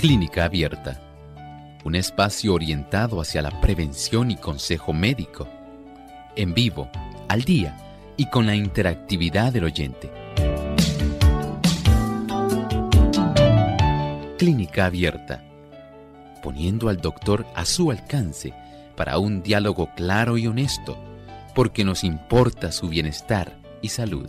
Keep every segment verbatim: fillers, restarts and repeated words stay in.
Clínica Abierta, un espacio orientado hacia la prevención y consejo médico, en vivo, al día y con la interactividad del oyente. Clínica Abierta, poniendo al doctor a su alcance para un diálogo claro y honesto, porque nos importa su bienestar y salud.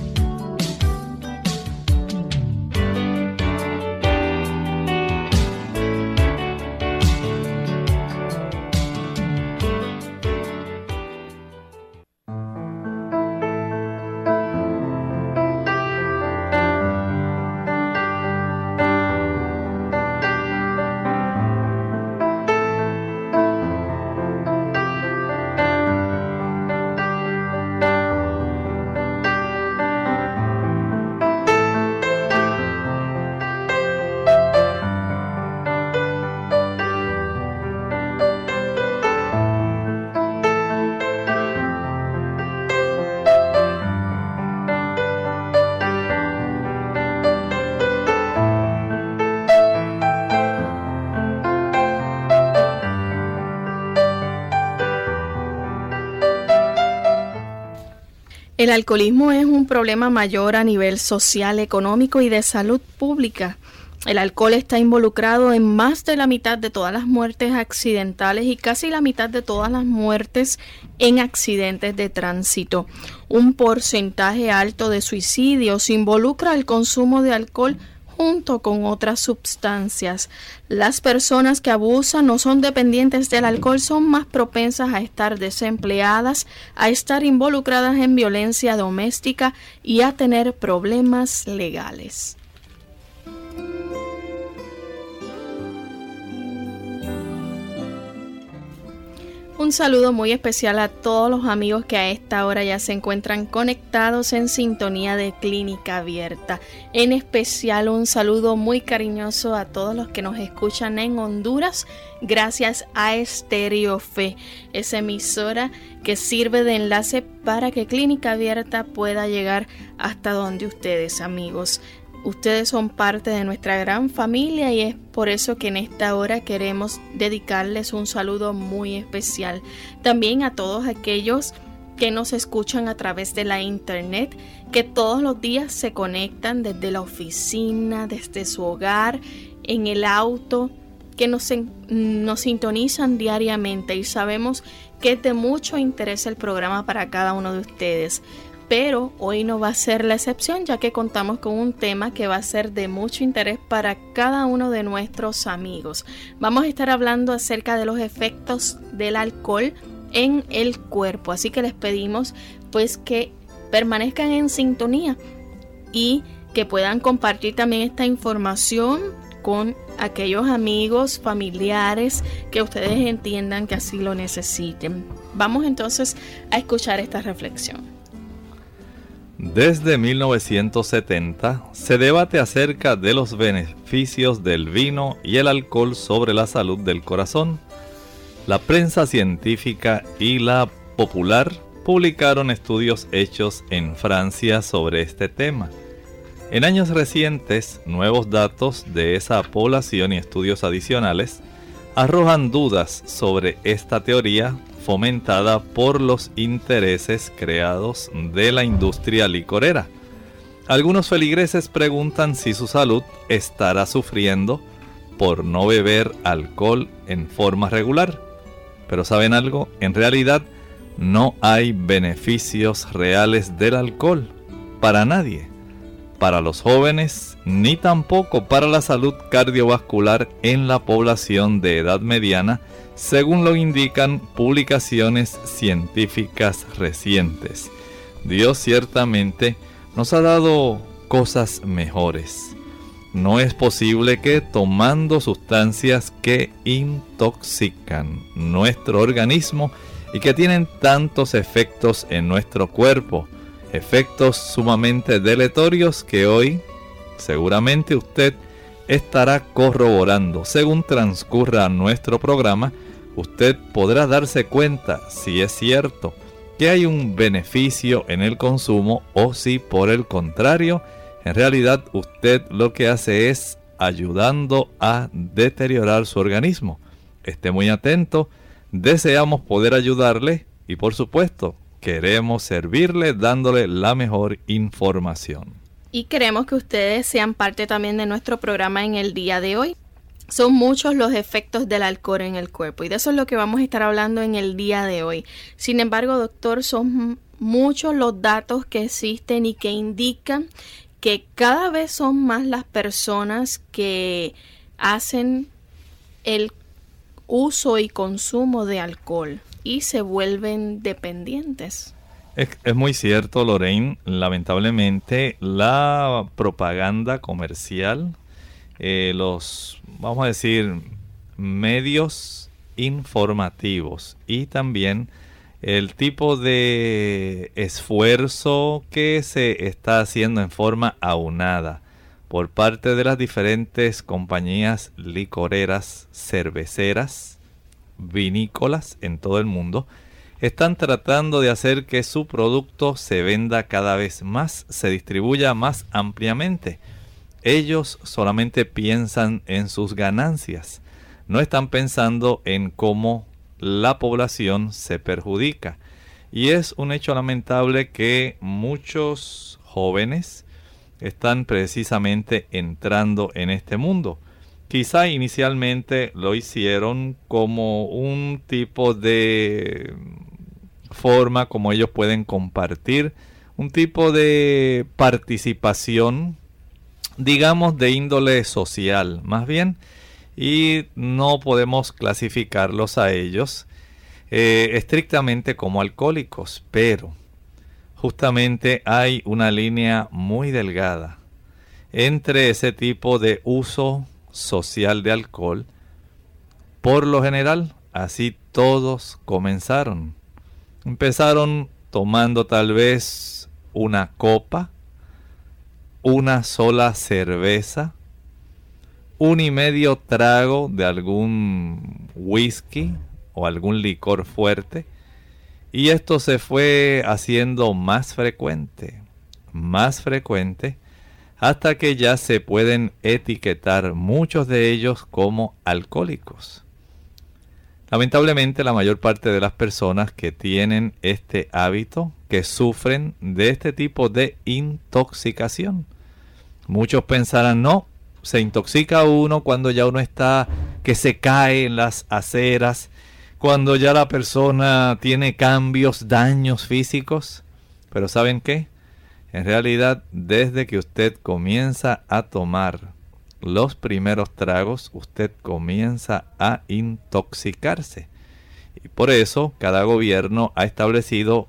El alcoholismo es un problema mayor a nivel social, económico y de salud pública. El alcohol está involucrado en más de la mitad de todas las muertes accidentales y casi la mitad de todas las muertes en accidentes de tránsito. Un porcentaje alto de suicidios involucra el consumo de alcohol junto con otras sustancias. Las personas que abusan no son dependientes del alcohol, son más propensas a estar desempleadas, a estar involucradas en violencia doméstica y a tener problemas legales. Un saludo muy especial a todos los amigos que a esta hora ya se encuentran conectados en sintonía de Clínica Abierta. En especial un saludo muy cariñoso a todos los que nos escuchan en Honduras, gracias a Estéreo Fe, esa emisora que sirve de enlace para que Clínica Abierta pueda llegar hasta donde ustedes, amigos. Ustedes son parte de nuestra gran familia y es por eso que en esta hora queremos dedicarles un saludo muy especial. También a todos aquellos que nos escuchan a través de la internet, que todos los días se conectan desde la oficina, desde su hogar, en el auto, que nos, nos sintonizan diariamente y sabemos que es de mucho interés el programa para cada uno de ustedes. Pero hoy no va a ser la excepción, ya que contamos con un tema que va a ser de mucho interés para cada uno de nuestros amigos. Vamos a estar hablando acerca de los efectos del alcohol en el cuerpo, así que les pedimos pues que permanezcan en sintonía y que puedan compartir también esta información con aquellos amigos, familiares que ustedes entiendan que así lo necesiten. Vamos entonces a escuchar esta reflexión. Desde mil novecientos setenta se debate acerca de los beneficios del vino y el alcohol sobre la salud del corazón. La prensa científica y la popular publicaron estudios hechos en Francia sobre este tema. En años recientes, nuevos datos de esa población y estudios adicionales arrojan dudas sobre esta teoría fomentada por los intereses creados de la industria licorera. Algunos feligreses preguntan si su salud estará sufriendo por no beber alcohol en forma regular. Pero ¿saben algo? En realidad no hay beneficios reales del alcohol para nadie, para los jóvenes, ni tampoco para la salud cardiovascular en la población de edad mediana, según lo indican publicaciones científicas recientes. Dios ciertamente nos ha dado cosas mejores. No es posible que tomando sustancias que intoxican nuestro organismo y que tienen tantos efectos en nuestro cuerpo, efectos sumamente deletorios que hoy seguramente usted estará corroborando. Según transcurra nuestro programa, usted podrá darse cuenta si es cierto que hay un beneficio en el consumo o si por el contrario, en realidad usted lo que hace es ayudando a deteriorar su organismo. Esté muy atento, deseamos poder ayudarle y por supuesto queremos servirle dándole la mejor información. Y queremos que ustedes sean parte también de nuestro programa en el día de hoy. Son muchos los efectos del alcohol en el cuerpo y de eso es lo que vamos a estar hablando en el día de hoy. Sin embargo, doctor, son muchos los datos que existen y que indican que cada vez son más las personas que hacen el uso y consumo de alcohol y se vuelven dependientes. Es, es muy cierto, Lorraine. Lamentablemente, la propaganda comercial, eh, los, vamos a decir, medios informativos y también el tipo de esfuerzo que se está haciendo en forma aunada por parte de las diferentes compañías licoreras, cerveceras, vinícolas en todo el mundo, están tratando de hacer que su producto se venda cada vez más, se distribuya más ampliamente. Ellos solamente piensan en sus ganancias, no están pensando en cómo la población se perjudica. Y es un hecho lamentable que muchos jóvenes están precisamente entrando en este mundo. Quizá inicialmente lo hicieron como un tipo de forma como ellos pueden compartir, un tipo de participación, digamos, de índole social, más bien, y no podemos clasificarlos a ellos eh, estrictamente como alcohólicos, pero justamente hay una línea muy delgada entre ese tipo de uso social de alcohol. Por lo general, así todos comenzaron. Empezaron tomando tal vez una copa, una sola cerveza, un y medio trago de algún whisky o algún licor fuerte, y esto se fue haciendo más frecuente, más frecuente, hasta que ya se pueden etiquetar muchos de ellos como alcohólicos. Lamentablemente, la mayor parte de las personas que tienen este hábito, que sufren de este tipo de intoxicación, muchos pensarán, no, se intoxica uno cuando ya uno está, que se cae en las aceras, cuando ya la persona tiene cambios, daños físicos. Pero ¿saben qué? En realidad, desde que usted comienza a tomar los primeros tragos, usted comienza a intoxicarse. Y por eso, cada gobierno ha establecido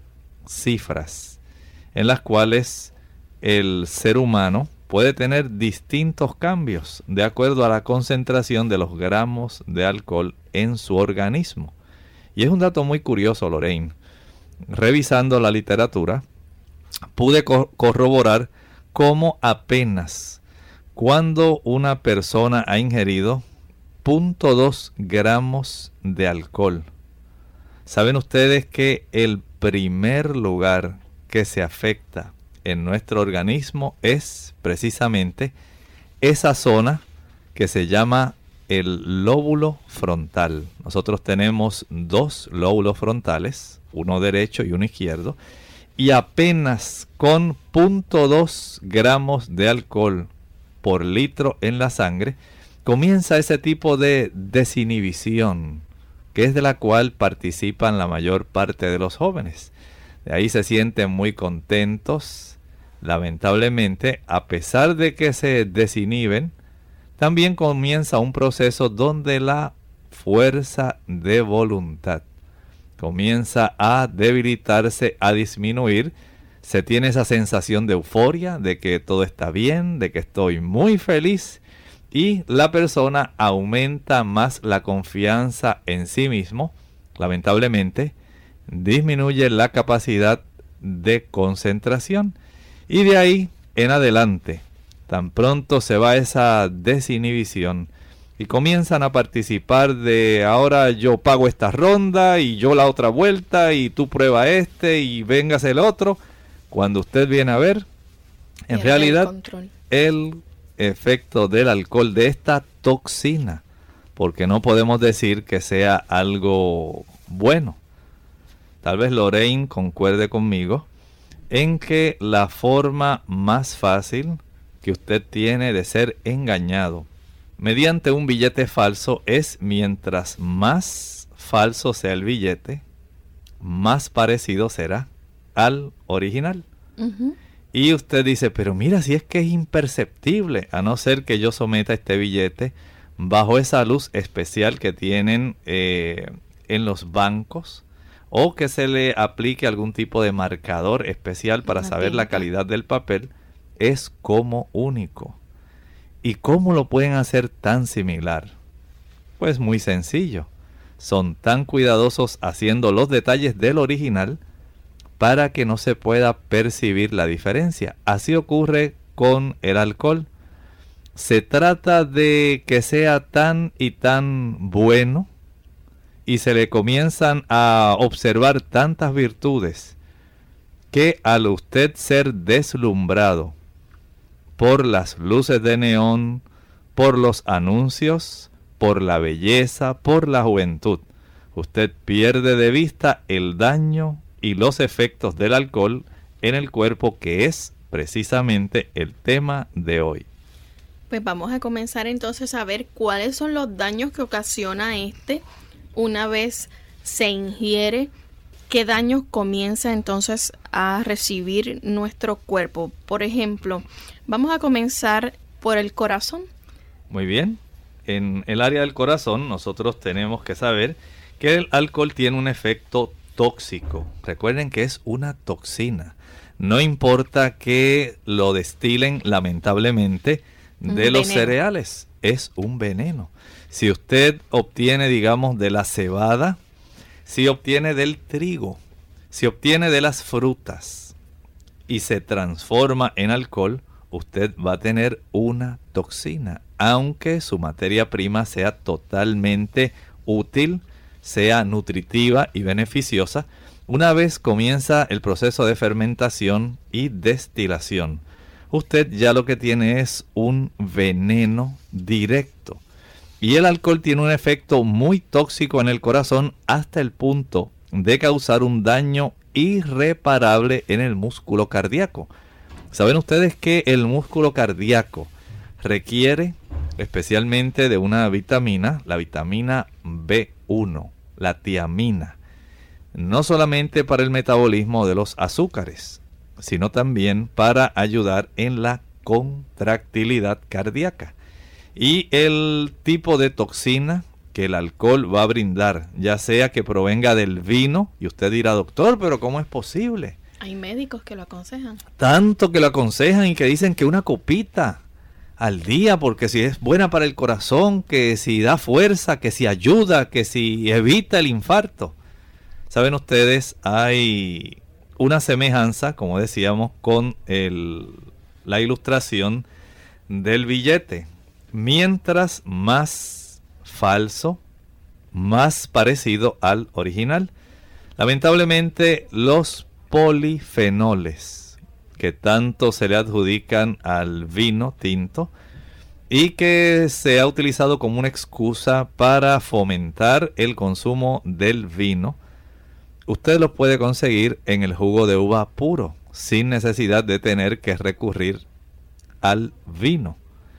cifras en las cuales el ser humano puede tener distintos cambios de acuerdo a la concentración de los gramos de alcohol en su organismo. Y es un dato muy curioso, Lorraine. Revisando la literatura, pude co- corroborar cómo apenas cuando una persona ha ingerido cero punto dos gramos de alcohol, ¿saben ustedes que el primer lugar que se afecta en nuestro organismo es precisamente esa zona que se llama el lóbulo frontal? Nosotros tenemos dos lóbulos frontales, uno derecho y uno izquierdo, y apenas con cero punto dos gramos de alcohol por litro en la sangre comienza ese tipo de desinhibición, que es de la cual participan la mayor parte de los jóvenes. De ahí se sienten muy contentos. Lamentablemente, a pesar de que se desinhiben, también comienza un proceso donde la fuerza de voluntad comienza a debilitarse, a disminuir. Se tiene esa sensación de euforia, de que todo está bien, de que estoy muy feliz, y la persona aumenta más la confianza en sí mismo. Lamentablemente, disminuye la capacidad de concentración, y de ahí en adelante, tan pronto se va esa desinhibición y comienzan a participar de ahora yo pago esta ronda y yo la otra vuelta y tú prueba este y vengas el otro. Cuando usted viene a ver, en realidad, el efecto del alcohol, de esta toxina, porque no podemos decir que sea algo bueno. Tal vez Lorraine concuerde conmigo en que la forma más fácil que usted tiene de ser engañado mediante un billete falso es mientras más falso sea el billete, más parecido será al original. Uh-huh. Y usted dice, pero mira, si es que es imperceptible, a no ser que yo someta este billete bajo esa luz especial que tienen eh, en los bancos, o que se le aplique algún tipo de marcador especial para Una saber tinta. La calidad del papel, es como único. ¿Y cómo lo pueden hacer tan similar? Pues muy sencillo. Son tan cuidadosos haciendo los detalles del original para que no se pueda percibir la diferencia. Así ocurre con el alcohol. Se trata de que sea tan y tan bueno y se le comienzan a observar tantas virtudes que al usted ser deslumbrado por las luces de neón, por los anuncios, por la belleza, por la juventud, usted pierde de vista el daño y los efectos del alcohol en el cuerpo, que es precisamente el tema de hoy. Pues vamos a comenzar entonces a ver cuáles son los daños que ocasiona este una vez se ingiere. ¿Qué daños comienza entonces a recibir nuestro cuerpo? Por ejemplo, vamos a comenzar por el corazón. Muy bien. En el área del corazón nosotros tenemos que saber que el alcohol tiene un efecto tóxico. Recuerden que es una toxina. No importa que lo destilen lamentablemente de un los veneno. Cereales, es un veneno. Si usted obtiene, digamos, de la cebada, si obtiene del trigo, si obtiene de las frutas y se transforma en alcohol, usted va a tener una toxina, aunque su materia prima sea totalmente útil, sea nutritiva y beneficiosa. Una vez comienza el proceso de fermentación y destilación, usted ya lo que tiene es un veneno directo. Y el alcohol tiene un efecto muy tóxico en el corazón hasta el punto de causar un daño irreparable en el músculo cardíaco. ¿Saben ustedes que el músculo cardíaco requiere especialmente de una vitamina, la vitamina B uno, la tiamina? No solamente para el metabolismo de los azúcares, sino también para ayudar en la contractilidad cardíaca. Y el tipo de toxina que el alcohol va a brindar, ya sea que provenga del vino, y usted dirá, doctor, pero ¿cómo es posible? Hay médicos que lo aconsejan. Tanto que lo aconsejan y que dicen que una copita al día, porque si es buena para el corazón, que si da fuerza, que si ayuda, que si evita el infarto. Saben ustedes, hay una semejanza, como decíamos, con el, la ilustración del billete. Mientras más falso, más parecido al original. Lamentablemente, los polifenoles que tanto se le adjudican al vino tinto y que se ha utilizado como una excusa para fomentar el consumo del vino, usted los puede conseguir en el jugo de uva puro, sin necesidad de tener que recurrir al vino.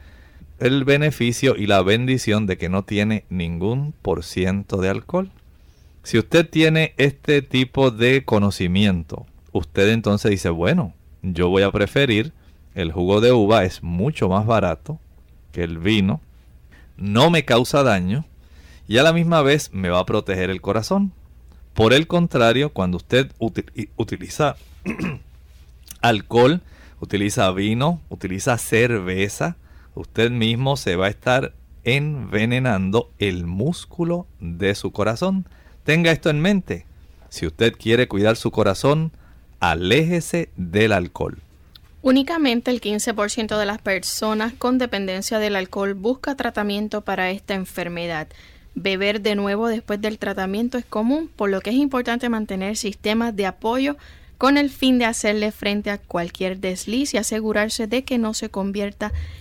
El beneficio y la bendición de que no tiene ningún por ciento de alcohol. Si usted tiene este tipo de conocimiento, usted entonces dice, bueno, yo voy a preferir el jugo de uva, es mucho más barato que el vino, no me causa daño y a la misma vez me va a proteger el corazón. Por el contrario, cuando usted util- utiliza alcohol, utiliza vino, utiliza cerveza, usted mismo se va a estar envenenando el músculo de su corazón. Tenga esto en mente. Si usted quiere cuidar su corazón, aléjese del alcohol. Únicamente el quince por ciento de las personas con dependencia del alcohol busca tratamiento para esta enfermedad. Beber de nuevo después del tratamiento es común, por lo que es importante mantener sistemas de apoyo con el fin de hacerle frente a cualquier desliz y asegurarse de que no se convierta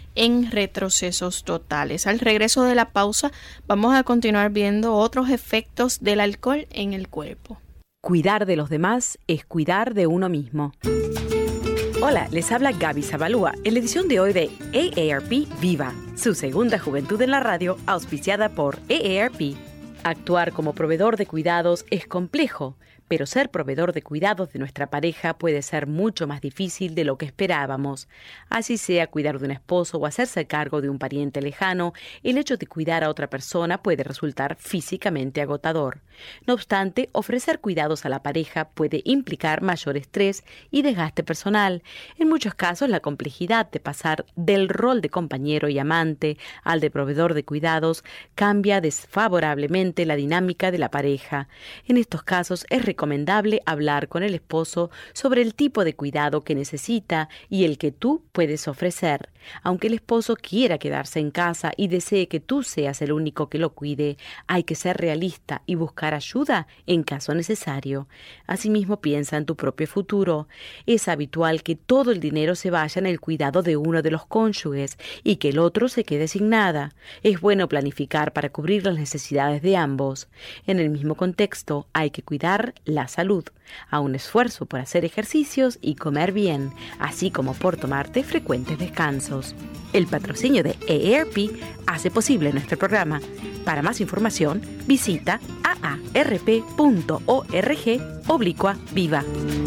en retrocesos totales. Al regreso de la pausa vamos a continuar viendo otros efectos del alcohol en el cuerpo. Cuidar de los demás es cuidar de uno mismo. Hola, les habla Gaby Zabalúa en la edición de hoy de A A R P Viva, su segunda juventud en la radio, auspiciada por A A R P. Actuar como proveedor de cuidados es complejo, pero ser proveedor de cuidados de nuestra pareja puede ser mucho más difícil de lo que esperábamos. Así sea cuidar de un esposo o hacerse cargo de un pariente lejano, el hecho de cuidar a otra persona puede resultar físicamente agotador. No obstante, ofrecer cuidados a la pareja puede implicar mayor estrés y desgaste personal. En muchos casos, la complejidad de pasar del rol de compañero y amante al de proveedor de cuidados cambia desfavorablemente la dinámica de la pareja. En estos casos, es recomendable hablar con el esposo sobre el tipo de cuidado que necesita y el que tú puedes ofrecer. Aunque el esposo quiera quedarse en casa y desee que tú seas el único que lo cuide, hay que ser realista y buscar ayuda en caso necesario. Asimismo, piensa en tu propio futuro. Es habitual que todo el dinero se vaya en el cuidado de uno de los cónyuges y que el otro se quede sin nada. Es bueno planificar para cubrir las necesidades de ambos. En el mismo contexto, hay que cuidar la salud, a un esfuerzo por hacer ejercicios y comer bien, así como por tomarte frecuentes descansos. El patrocinio de A A R P hace posible nuestro programa. Para más información, visita aarp.org oblicua viva.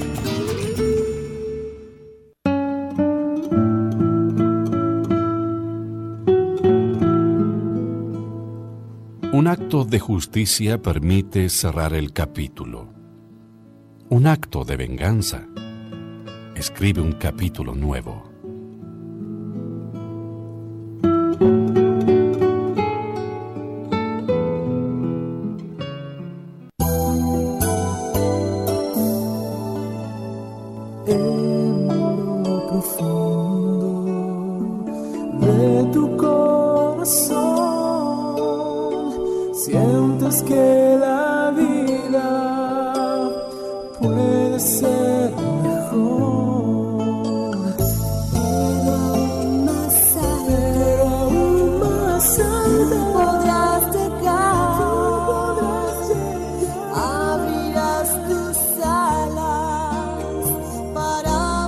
Un acto de justicia permite cerrar el capítulo. Un acto de venganza escribe un capítulo nuevo. En lo profundo de tu corazón sientes que la vida puede ser mejor, pero aún más alto, pero aún más alto podrás llegar, podrás llegar. Abrirás tus alas para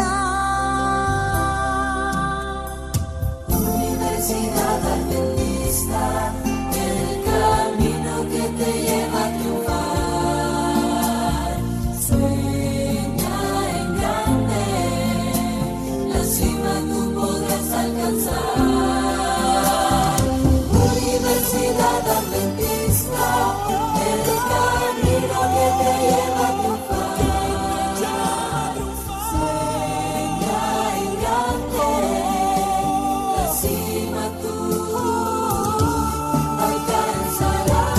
volar. Universidad Adventista, el camino que te lleva a triunfar. Sueña en grande, la cima tú podrás alcanzar. Universidad Adventista, el camino que te lleva a triunfar. Sueña en grande, la cima tú alcanzarás.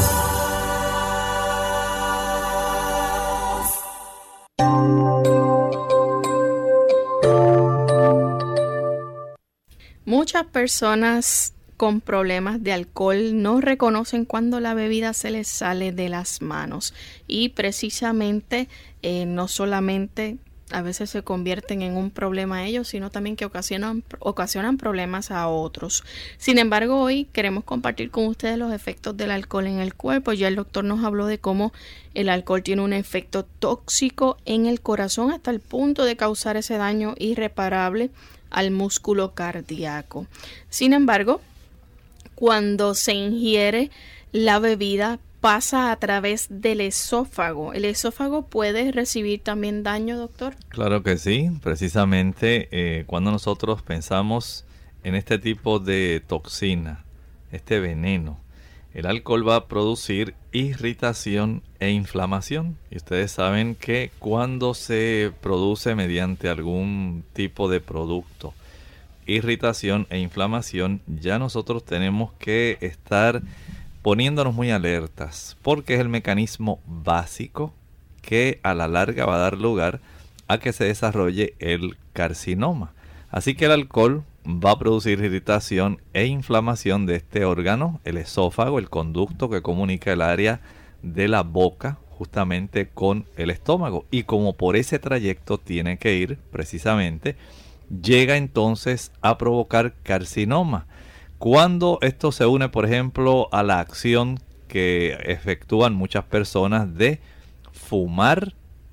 Muchas personas con problemas de alcohol no reconocen cuando la bebida se les sale de las manos y precisamente eh, no solamente a veces se convierten en un problema a ellos, sino también que ocasionan, ocasionan problemas a otros. Sin embargo, hoy queremos compartir con ustedes los efectos del alcohol en el cuerpo. Ya el doctor nos habló de cómo el alcohol tiene un efecto tóxico en el corazón hasta el punto de causar ese daño irreparable al músculo cardíaco. Sin embargo, cuando se ingiere la bebida, pasa a través del esófago. ¿El esófago puede recibir también daño, doctor? Claro que sí. Precisamente eh, cuando nosotros pensamos en este tipo de toxina, este veneno, el alcohol va a producir irritación e inflamación. Y ustedes saben que cuando se produce mediante algún tipo de producto, irritación e inflamación, ya nosotros tenemos que estar poniéndonos muy alertas, porque es el mecanismo básico que a la larga va a dar lugar a que se desarrolle el carcinoma. Así que el alcohol va a producir irritación e inflamación de este órgano, el esófago, el conducto que comunica el área de la boca justamente con el estómago. Y como por ese trayecto tiene que ir precisamente llega entonces a provocar carcinoma. Cuando esto se une, por ejemplo, a la acción que efectúan muchas personas de fumar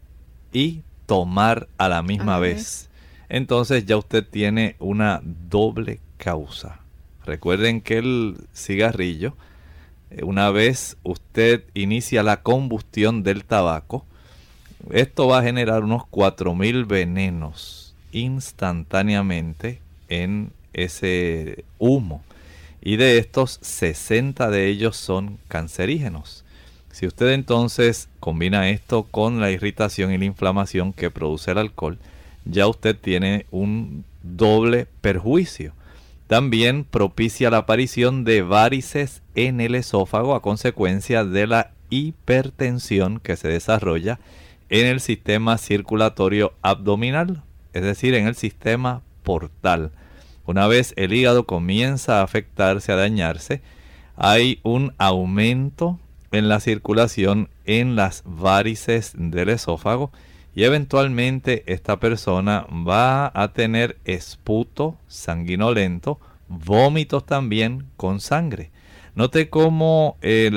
y tomar a la misma vez. vez, entonces ya usted tiene una doble causa. Recuerden que el cigarrillo, una vez usted inicia la combustión del tabaco, esto va a generar unos cuatro mil venenos instantáneamente en ese humo. Y de estos, sesenta de ellos son cancerígenos. Si usted entonces combina esto con la irritación y la inflamación que produce el alcohol, ya usted tiene un doble perjuicio. También propicia la aparición de varices en el esófago a consecuencia de la hipertensión que se desarrolla en el sistema circulatorio abdominal, es decir, en el sistema portal. Una vez el hígado comienza a afectarse, a dañarse, hay un aumento en la circulación en las varices del esófago y eventualmente esta persona va a tener esputo sanguinolento, vómitos también con sangre. Note cómo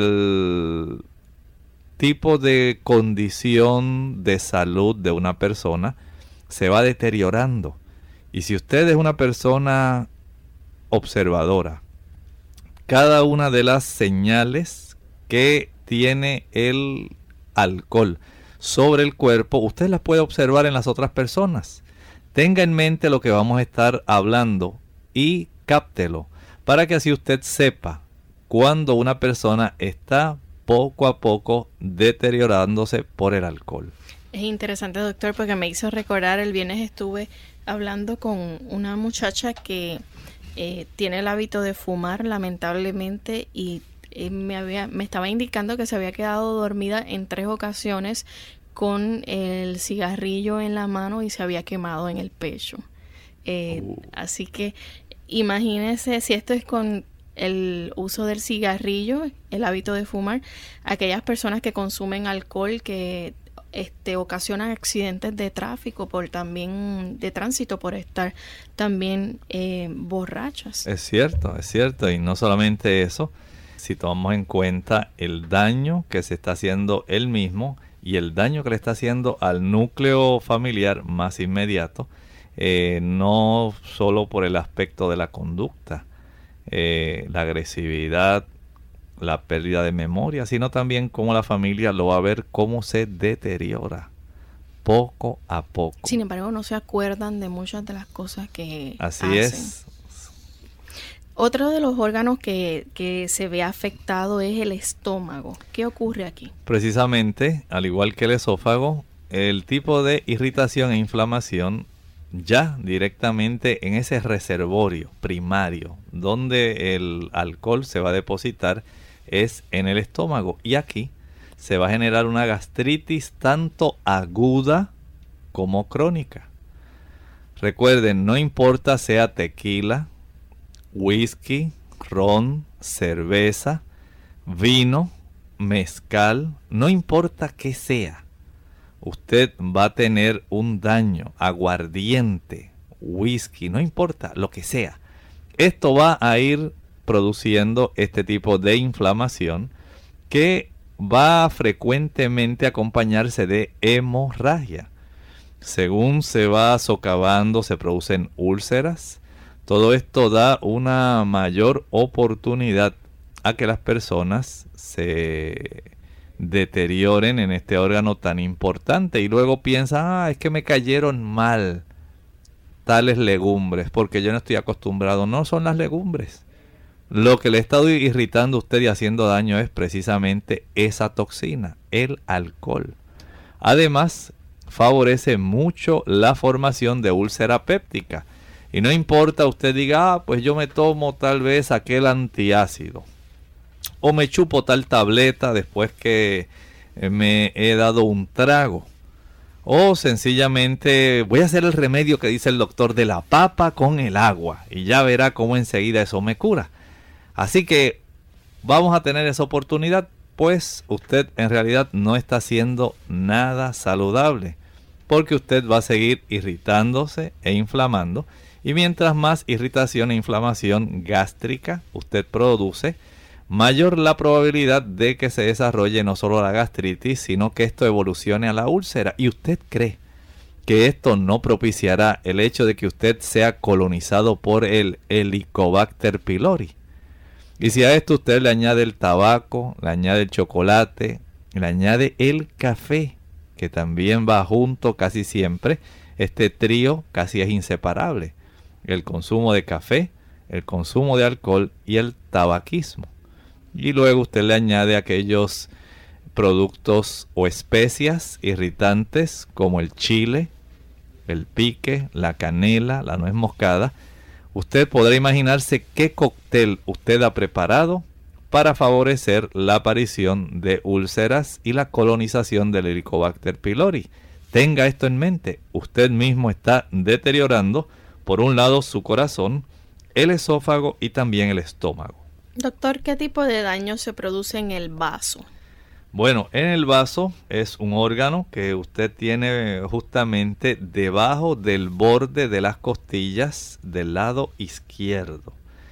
el tipo de condición de salud de una persona se va deteriorando. Y si usted es una persona observadora, cada una de las señales que tiene el alcohol sobre el cuerpo, usted las puede observar en las otras personas. Tenga en mente lo que vamos a estar hablando y cáptelo, para que así usted sepa cuando una persona está poco a poco deteriorándose por el alcohol. Es interesante, doctor, porque me hizo recordar, el viernes estuve hablando con una muchacha que eh, tiene el hábito de fumar, lamentablemente, y eh, me, había, me estaba indicando que se había quedado dormida en tres ocasiones con el cigarrillo en la mano y se había quemado en el pecho. Eh, uh. Así que imagínese si esto es con el uso del cigarrillo, el hábito de fumar, aquellas personas que consumen alcohol, que Este, ocasionan accidentes de tráfico, por también de tránsito, por estar también eh, borrachas. Es cierto, es cierto. Y no solamente eso, si tomamos en cuenta el daño que se está haciendo él mismo y el daño que le está haciendo al núcleo familiar más inmediato, eh, no solo por el aspecto de la conducta, eh, la agresividad, la pérdida de memoria, sino también cómo la familia lo va a ver, cómo se deteriora poco a poco. Sin embargo, no se acuerdan de muchas de las cosas que Así hacen. es. Otro de los órganos que, que se ve afectado es el estómago. ¿Qué ocurre aquí? Precisamente, al igual que el esófago, el tipo de irritación e inflamación ya directamente en ese reservorio primario donde el alcohol se va a depositar es en el estómago, y aquí se va a generar una gastritis tanto aguda como crónica. Recuerden, no importa sea tequila, whisky, ron, cerveza, vino, mezcal, no importa qué sea, usted va a tener un daño. Aguardiente, whisky, no importa lo que sea, esto va a ir produciendo este tipo de inflamación que va a frecuentemente acompañarse de hemorragia. Según se va socavando, se producen úlceras. Todo esto da una mayor oportunidad a que las personas se deterioren en este órgano tan importante y luego piensan, ah, es que me cayeron mal tales legumbres porque yo no estoy acostumbrado. No son las legumbres. Lo que le está irritando a usted y haciendo daño es precisamente esa toxina, el alcohol. Además, favorece mucho la formación de úlcera péptica. Y no importa, usted diga, ah, pues yo me tomo tal vez aquel antiácido, o me chupo tal tableta después que me he dado un trago, o sencillamente voy a hacer el remedio que dice el doctor de la papa con el agua, y ya verá cómo enseguida eso me cura. Así que vamos a tener esa oportunidad, pues usted en realidad no está haciendo nada saludable. porque usted va a seguir irritándose e inflamando. Y mientras más irritación e inflamación gástrica usted produce, mayor la probabilidad de que se desarrolle no solo la gastritis, sino que esto evolucione a la úlcera. Y usted cree que esto no propiciará el hecho de que usted sea colonizado por el Helicobacter pylori. Y si a esto usted le añade el tabaco, le añade el chocolate, le añade el café, que también va junto casi siempre, este trío casi es inseparable. El consumo de café, el consumo de alcohol y el tabaquismo. Y luego usted le añade aquellos productos o especias irritantes como el chile, el pique, la canela, la nuez moscada. Usted podrá imaginarse qué cóctel usted ha preparado para favorecer la aparición de úlceras y la colonización del Helicobacter pylori. Tenga esto en mente. Usted mismo está deteriorando, por un lado, su corazón, el esófago y también el estómago. Doctor, ¿qué tipo de daño se produce en el vaso? Bueno, en el vaso es un órgano que usted tiene justamente debajo del borde de las costillas del lado izquierdo.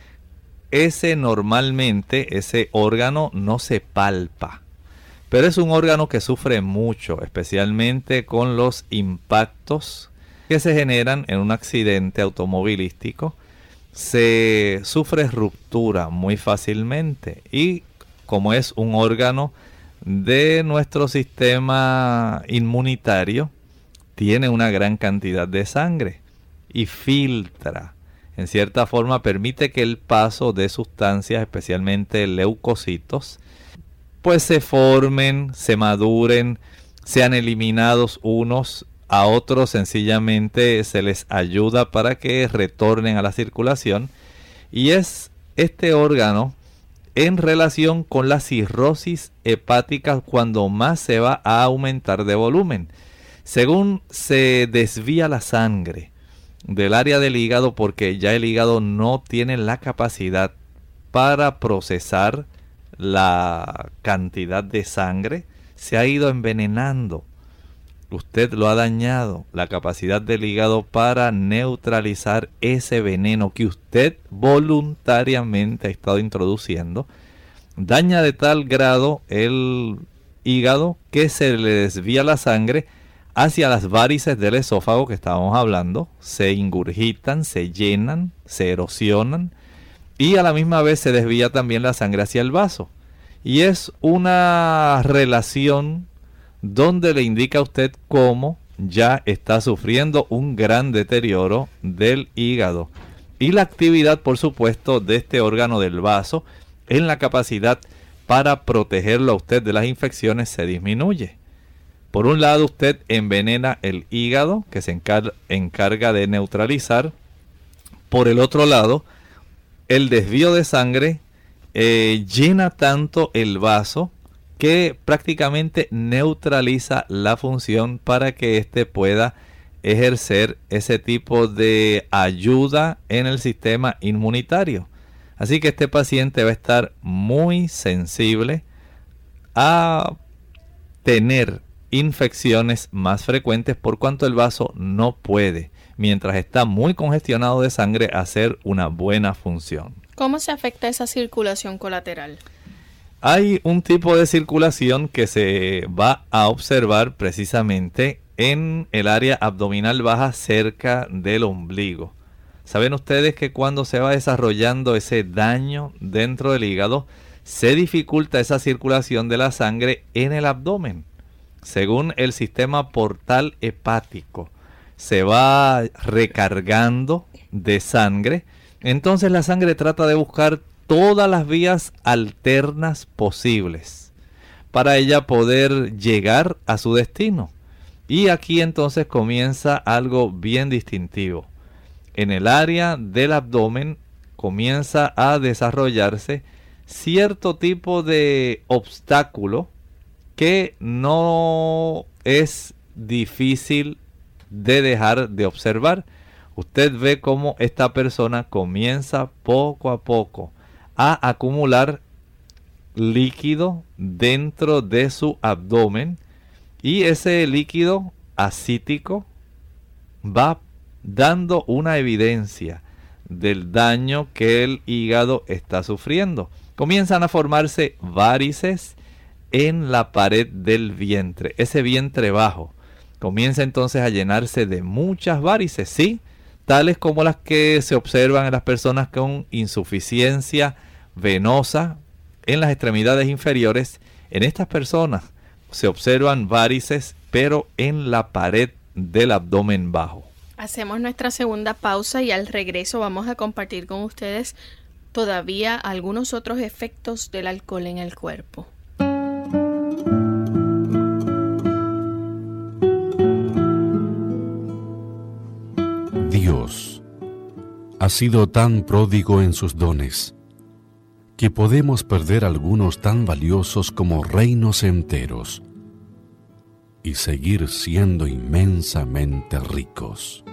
Ese normalmente, ese órgano no se palpa, pero es un órgano que sufre mucho, especialmente con los impactos que se generan en un accidente automovilístico. Se sufre ruptura muy fácilmente y como es un órgano de nuestro sistema inmunitario, tiene una gran cantidad de sangre y filtra. En cierta forma permite que el paso de sustancias, especialmente leucocitos, pues se formen, se maduren, sean eliminados unos a otros, sencillamente se les ayuda para que retornen a la circulación. Y es este órgano en relación con la cirrosis hepática cuando más se va a aumentar de volumen. Según se desvía la sangre del área del hígado, porque ya el hígado no tiene la capacidad para procesar la cantidad de sangre, se ha ido envenenando. Usted lo ha dañado, la capacidad del hígado para neutralizar ese veneno que usted voluntariamente ha estado introduciendo. Daña de tal grado el hígado que se le desvía la sangre hacia las varices del esófago que estábamos hablando. Se ingurgitan, se llenan, se erosionan y a la misma vez se desvía también la sangre hacia el vaso. Y es una relación donde le indica a usted cómo ya está sufriendo un gran deterioro del hígado. Y la actividad, por supuesto, de este órgano del vaso en la capacidad para protegerlo a usted de las infecciones se disminuye. Por un lado, usted envenena el hígado, que se encar- encarga de neutralizar. Por el otro lado, el desvío de sangre eh, llena tanto el vaso que prácticamente neutraliza la función para que éste pueda ejercer ese tipo de ayuda en el sistema inmunitario. Así que este paciente va a estar muy sensible a tener infecciones más frecuentes por cuanto el vaso no puede, mientras está muy congestionado de sangre, hacer una buena función. ¿Cómo se afecta esa circulación colateral? Hay un tipo de circulación que se va a observar precisamente en el área abdominal baja cerca del ombligo. Saben ustedes que cuando se va desarrollando ese daño dentro del hígado, se dificulta esa circulación de la sangre en el abdomen. Según el sistema portal hepático, se va recargando de sangre. Entonces la sangre trata de buscar todas las vías alternas posibles para ella poder llegar a su destino. Y aquí entonces comienza algo bien distintivo. En el área del abdomen comienza a desarrollarse cierto tipo de obstáculo que no es difícil de dejar de observar. Usted ve cómo esta persona comienza poco a poco a acumular líquido dentro de su abdomen y ese líquido ascítico va dando una evidencia del daño que el hígado está sufriendo. Comienzan a formarse varices en la pared del vientre, ese vientre bajo. Comienza entonces a llenarse de muchas varices, ¿sí? Tales como las que se observan en las personas con insuficiencia venosa en las extremidades inferiores. En estas personas se observan varices, pero en la pared del abdomen bajo. Hacemos nuestra segunda pausa y al regreso vamos a compartir con ustedes todavía algunos otros efectos del alcohol en el cuerpo. Dios ha sido tan pródigo en sus dones que podemos perder algunos tan valiosos como reinos enteros y seguir siendo inmensamente ricos.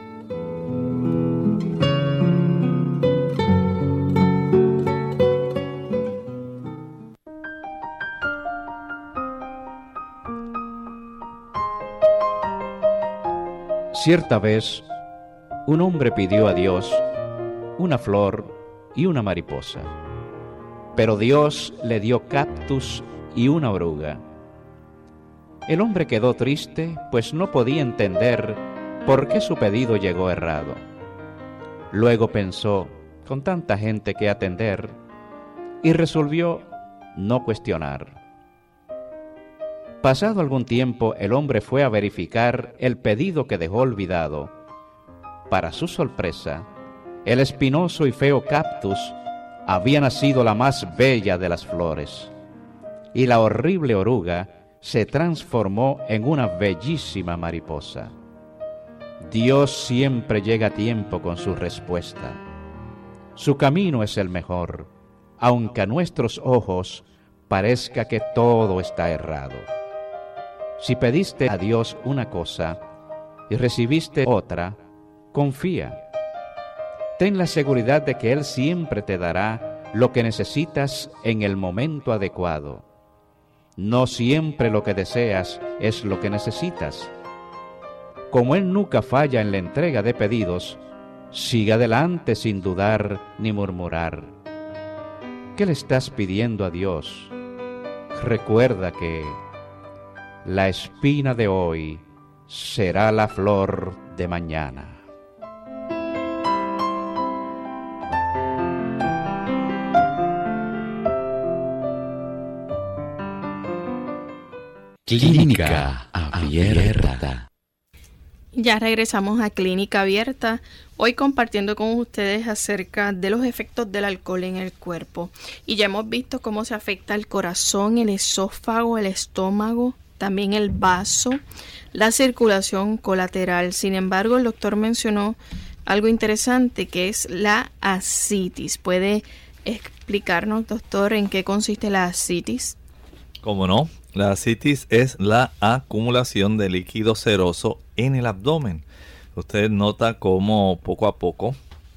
Cierta vez, un hombre pidió a Dios una flor y una mariposa, pero Dios le dio cactus y una oruga. El hombre quedó triste, pues no podía entender por qué su pedido llegó errado. Luego pensó, con tanta gente que atender, y resolvió no cuestionar. Pasado algún tiempo, el hombre fue a verificar el pedido que dejó olvidado. Para su sorpresa, el espinoso y feo cactus había nacido la más bella de las flores, y la horrible oruga se transformó en una bellísima mariposa. Dios siempre llega a tiempo con su respuesta. Su camino es el mejor, aunque a nuestros ojos parezca que todo está errado. Si pediste a Dios una cosa y recibiste otra, confía. Ten la seguridad de que Él siempre te dará lo que necesitas en el momento adecuado. No siempre lo que deseas es lo que necesitas. Como Él nunca falla en la entrega de pedidos, sigue adelante sin dudar ni murmurar. ¿Qué le estás pidiendo a Dios? Recuerda que la espina de hoy será la flor de mañana. Clínica Abierta. Ya regresamos a Clínica Abierta, hoy compartiendo con ustedes acerca de los efectos del alcohol en el cuerpo. Y ya hemos visto cómo se afecta el corazón, el esófago, el estómago, también el vaso, la circulación colateral. Sin embargo, el doctor mencionó algo interesante que es la ascitis. ¿Puede explicarnos, doctor, en qué consiste la ascitis? ¿Cómo no? La ascitis es la acumulación de líquido seroso en el abdomen. Usted nota cómo poco a poco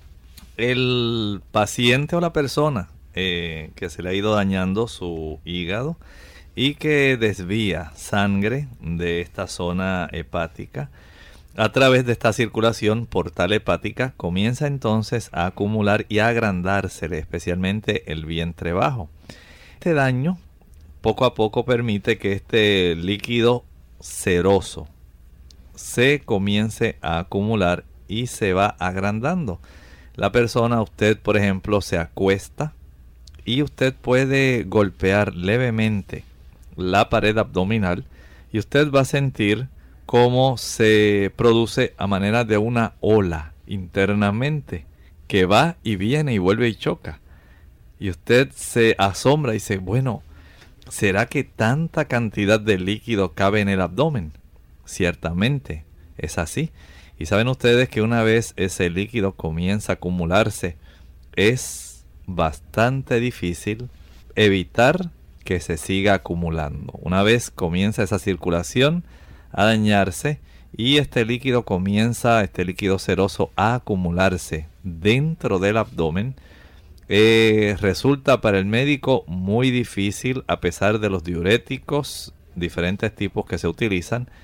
el paciente o la persona eh, que se le ha ido dañando su hígado y que desvía sangre de esta zona hepática a través de esta circulación portal hepática, comienza entonces a acumular y a agrandársele, especialmente el vientre bajo. Este daño poco a poco permite que este líquido seroso se comience a acumular y se va agrandando. La persona, usted por ejemplo, se acuesta y usted puede golpear levemente la pared abdominal y usted va a sentir cómo se produce a manera de una ola internamente que va y viene y vuelve y choca. Y usted se asombra y dice, bueno, ¿será que tanta cantidad de líquido cabe en el abdomen? Ciertamente, es así. Y saben ustedes que una vez ese líquido comienza a acumularse, es bastante difícil evitar que se siga acumulando. Una vez comienza esa circulación a dañarse y este líquido comienza, este líquido seroso, a acumularse dentro del abdomen, Eh, resulta para el médico muy difícil, a pesar de los diuréticos, diferentes tipos que se utilizan,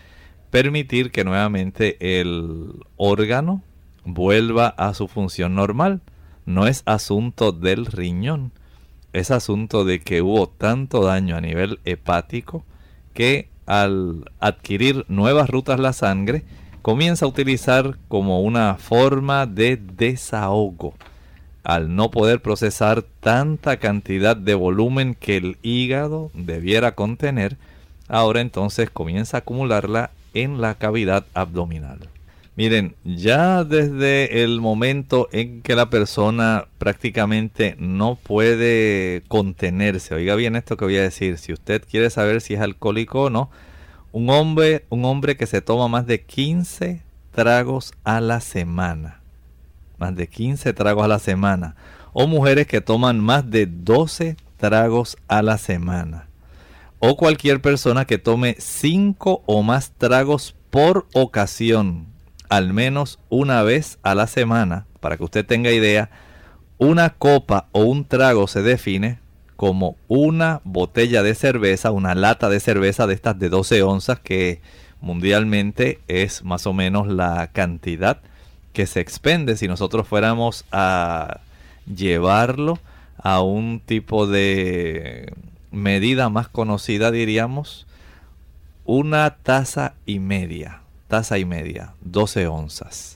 permitir que nuevamente el órgano vuelva a su función normal. No es asunto del riñón, es asunto de que hubo tanto daño a nivel hepático que al adquirir nuevas rutas la sangre comienza a utilizar como una forma de desahogo. Al no poder procesar tanta cantidad de volumen que el hígado debiera contener, ahora entonces comienza a acumularla en la cavidad abdominal. Miren, ya desde el momento en que la persona prácticamente no puede contenerse, oiga bien esto que voy a decir, si usted quiere saber si es alcohólico o no, un hombre, un hombre que se toma más de quince tragos a la semana, más de quince tragos a la semana, o mujeres que toman más de doce tragos a la semana, o cualquier persona que tome cinco o más tragos por ocasión, al menos una vez a la semana. Para que usted tenga idea, una copa o un trago se define como una botella de cerveza, una lata de cerveza de estas de doce onzas, que mundialmente es más o menos la cantidad que se expende. Si nosotros fuéramos a llevarlo a un tipo de medida más conocida, diríamos una taza y media. Taza y media, doce onzas.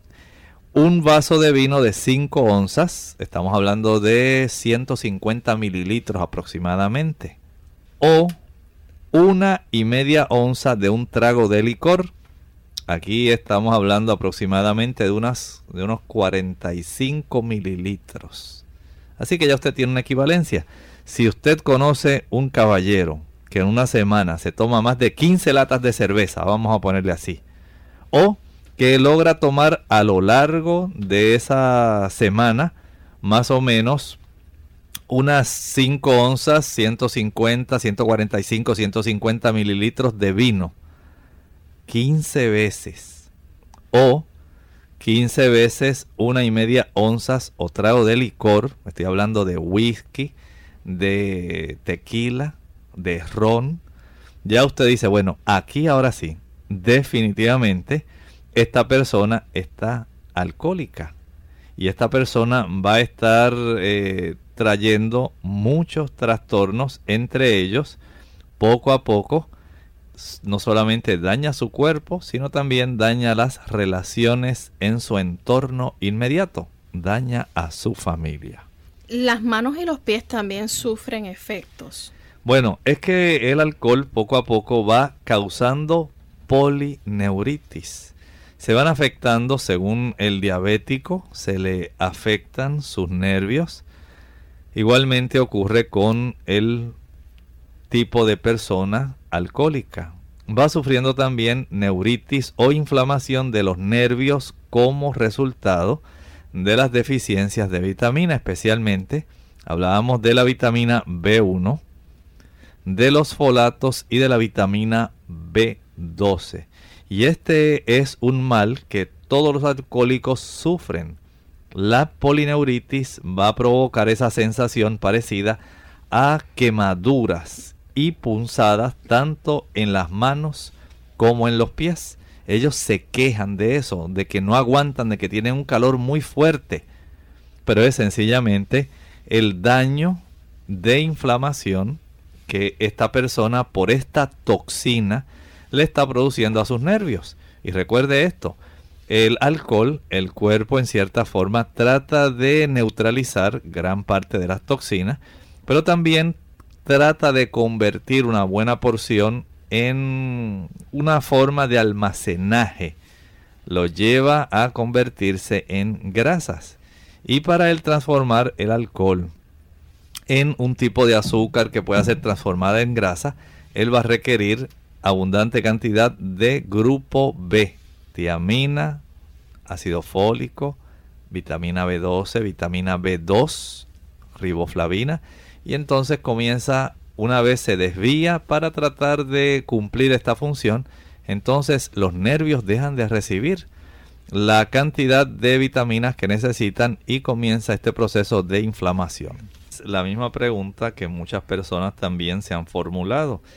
Un vaso de vino de cinco onzas, estamos hablando de ciento cincuenta mililitros aproximadamente. O una y media onza de un trago de licor. Aquí estamos hablando aproximadamente de, unas, de unos cuarenta y cinco mililitros. Así que ya usted tiene una equivalencia. Si usted conoce un caballero que en una semana se toma más de quince latas de cerveza, vamos a ponerle así, o que logra tomar a lo largo de esa semana más o menos unas cinco onzas, ciento cincuenta, ciento cuarenta y cinco, ciento cincuenta mililitros de vino, quince veces, o quince veces una y media onzas o trago de licor, estoy hablando de whisky, de tequila, de ron, ya usted dice, bueno, aquí ahora sí, definitivamente esta persona está alcohólica y esta persona va a estar eh, trayendo muchos trastornos, entre ellos poco a poco no solamente daña su cuerpo, sino también daña las relaciones en su entorno inmediato, daña a su familia. Las manos y los pies también sufren efectos. Bueno, es que el alcohol poco a poco va causando polineuritis. Se van afectando, según el diabético, se le afectan sus nervios. Igualmente ocurre con el tipo de persona alcohólica. Va sufriendo también neuritis o inflamación de los nervios como resultado de las deficiencias de vitamina, especialmente hablábamos de la vitamina B uno, de los folatos y de la vitamina B doce. Y este es un mal que todos los alcohólicos sufren. La polineuritis va a provocar esa sensación parecida a quemaduras y punzadas tanto en las manos como en los pies. Ellos se quejan de eso, de que no aguantan, de que tienen un calor muy fuerte. Pero es sencillamente el daño de inflamación que esta persona por esta toxina le está produciendo a sus nervios. Y recuerde esto, el alcohol, el cuerpo en cierta forma trata de neutralizar gran parte de las toxinas, pero también trata de convertir una buena porción en una forma de almacenaje. Lo lleva a convertirse en grasas. Y para él transformar el alcohol en un tipo de azúcar que pueda ser transformada en grasa, él va a requerir abundante cantidad de grupo B, tiamina, ácido fólico, vitamina B doce, vitamina B dos, riboflavina, y entonces comienza, una vez se desvía para tratar de cumplir esta función, entonces los nervios dejan de recibir la cantidad de vitaminas que necesitan y comienza este proceso de inflamación. La misma pregunta que muchas personas también se han formulado.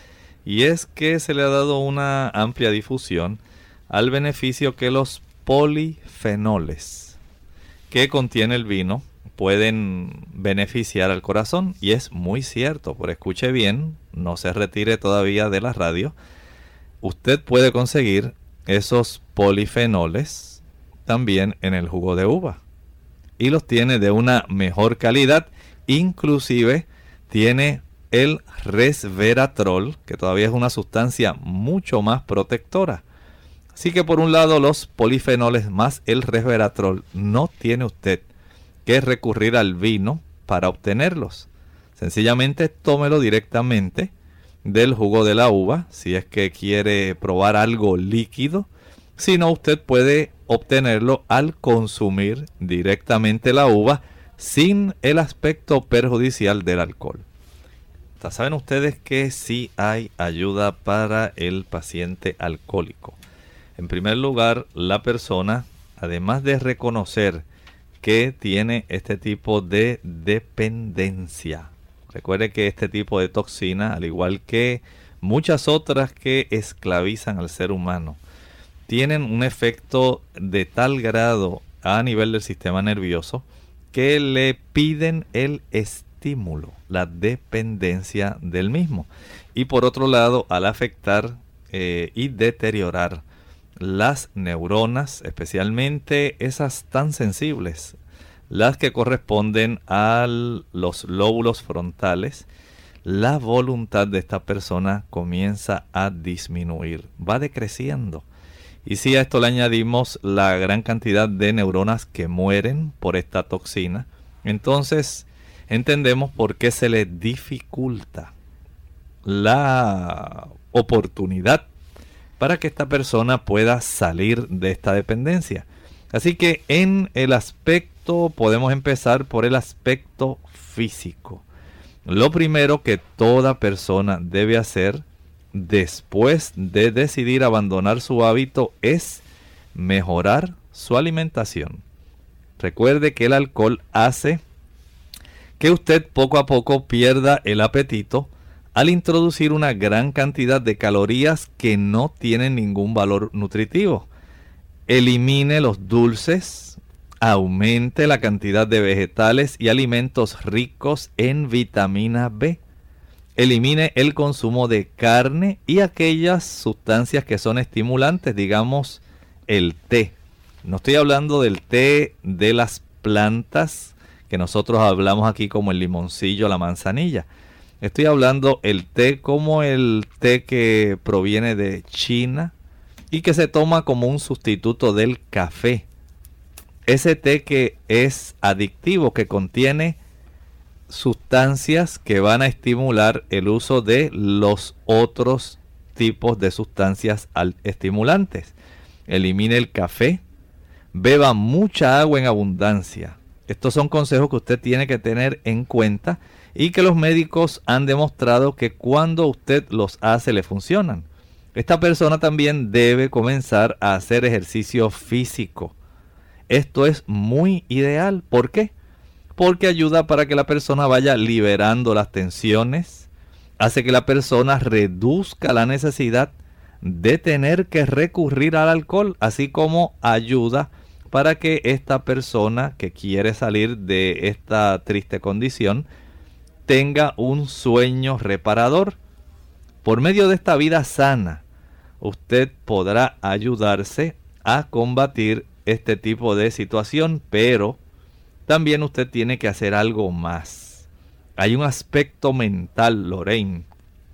y es que se le ha dado una amplia difusión al beneficio que los polifenoles que contiene el vino pueden beneficiar al corazón, y es muy cierto, pero escuche bien, no se retire todavía de la radio. Usted puede conseguir esos polifenoles también en el jugo de uva y los tiene de una mejor calidad. Inclusive tiene el resveratrol, que todavía es una sustancia mucho más protectora. Así que por un lado los polifenoles más el resveratrol, no tiene usted que recurrir al vino para obtenerlos. Sencillamente tómelo directamente del jugo de la uva, si es que quiere probar algo líquido. Si no, usted puede obtenerlo al consumir directamente la uva sin el aspecto perjudicial del alcohol. Saben ustedes que sí hay ayuda para el paciente alcohólico. En primer lugar, la persona, además de reconocer que tiene este tipo de dependencia. Recuerde que este tipo de toxina, al igual que muchas otras que esclavizan al ser humano, tienen un efecto de tal grado a nivel del sistema nervioso que le piden el estímulo, la dependencia del mismo. Y por otro lado, al afectar eh, y deteriorar las neuronas, especialmente esas tan sensibles, las que corresponden a los lóbulos frontales, la voluntad de esta persona comienza a disminuir, va decreciendo. Y si a esto le añadimos la gran cantidad de neuronas que mueren por esta toxina, entonces entendemos por qué se le dificulta la oportunidad para que esta persona pueda salir de esta dependencia. Así que en el aspecto, podemos empezar por el aspecto físico. Lo primero que toda persona debe hacer después de decidir abandonar su hábito es mejorar su alimentación. Recuerde que el alcohol hace que usted poco a poco pierda el apetito al introducir una gran cantidad de calorías que no tienen ningún valor nutritivo. Elimine los dulces, aumente la cantidad de vegetales y alimentos ricos en vitamina B. Elimine el consumo de carne y aquellas sustancias que son estimulantes, digamos el té. No estoy hablando del té de las plantas que nosotros hablamos aquí como el limoncillo, la manzanilla. Estoy hablando el té como el té que proviene de China y que se toma como un sustituto del café. Ese té que es adictivo, que contiene sustancias que van a estimular el uso de los otros tipos de sustancias estimulantes. Elimine el café, beba mucha agua en abundancia. Estos son consejos que usted tiene que tener en cuenta y que los médicos han demostrado que cuando usted los hace le funcionan. Esta persona también debe comenzar a hacer ejercicio físico. Esto es muy ideal. ¿Por qué? Porque ayuda para que la persona vaya liberando las tensiones, hace que la persona reduzca la necesidad de tener que recurrir al alcohol, así como ayuda para que esta persona que quiere salir de esta triste condición tenga un sueño reparador. Por medio de esta vida sana, usted podrá ayudarse a combatir este tipo de situación, pero también usted tiene que hacer algo más. Hay un aspecto mental, Lorraine,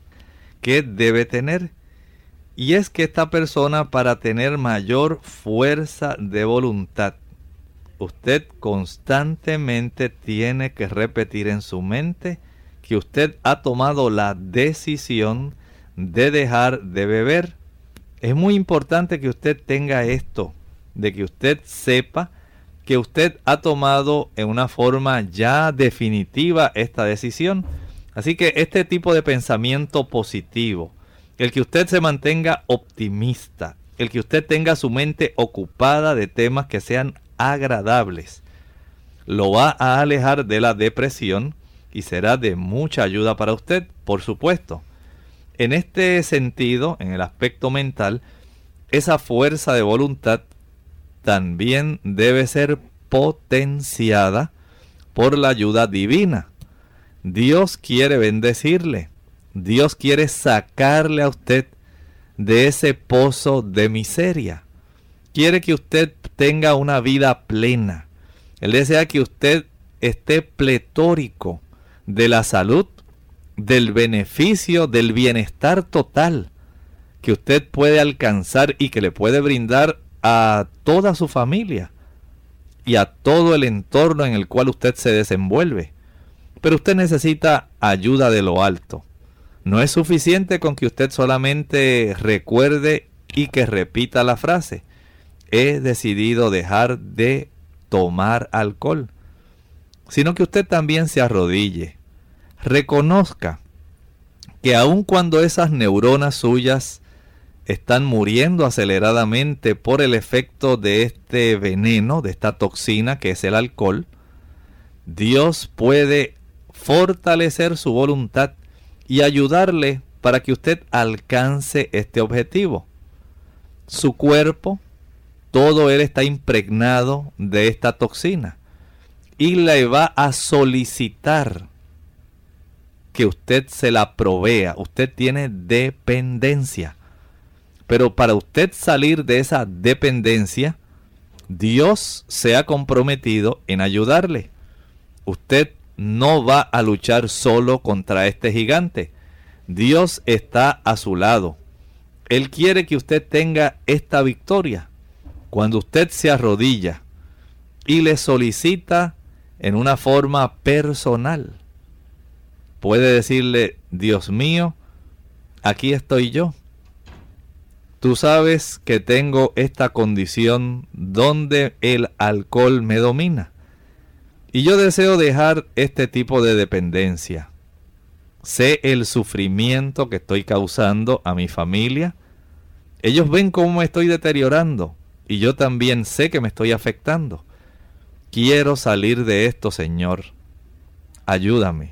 que debe tener, y es que esta persona, para tener mayor fuerza de voluntad, usted constantemente tiene que repetir en su mente que usted ha tomado la decisión de dejar de beber. Es muy importante que usted tenga esto, de que usted sepa que usted ha tomado en una forma ya definitiva esta decisión. Así que este tipo de pensamiento positivo, el que usted se mantenga optimista, el que usted tenga su mente ocupada de temas que sean agradables, lo va a alejar de la depresión y será de mucha ayuda para usted, por supuesto. En este sentido, en el aspecto mental, esa fuerza de voluntad también debe ser potenciada por la ayuda divina. Dios quiere bendecirle. Dios quiere sacarle a usted de ese pozo de miseria. Quiere que usted tenga una vida plena. Él desea que usted esté pletórico de la salud, del beneficio, del bienestar total que usted puede alcanzar y que le puede brindar a toda su familia y a todo el entorno en el cual usted se desenvuelve. Pero usted necesita ayuda de lo alto. No es suficiente con que usted solamente recuerde y que repita la frase: he decidido dejar de tomar alcohol. Sino que usted también se arrodille, reconozca que aun cuando esas neuronas suyas están muriendo aceleradamente por el efecto de este veneno, de esta toxina que es el alcohol, Dios puede fortalecer su voluntad y ayudarle para que usted alcance este objetivo. Su cuerpo, todo él está impregnado de esta toxina y le va a solicitar que usted se la provea. Usted tiene dependencia. Pero para usted salir de esa dependencia, Dios se ha comprometido en ayudarle. Usted no va a luchar solo contra este gigante. Dios está a su lado. Él quiere que usted tenga esta victoria. Cuando usted se arrodilla y le solicita en una forma personal, puede decirle: Dios mío, aquí estoy yo. Tú sabes que tengo esta condición donde el alcohol me domina. Y yo deseo dejar este tipo de dependencia. Sé el sufrimiento que estoy causando a mi familia. Ellos ven cómo me estoy deteriorando. Y yo también sé que me estoy afectando. Quiero salir de esto, Señor. Ayúdame.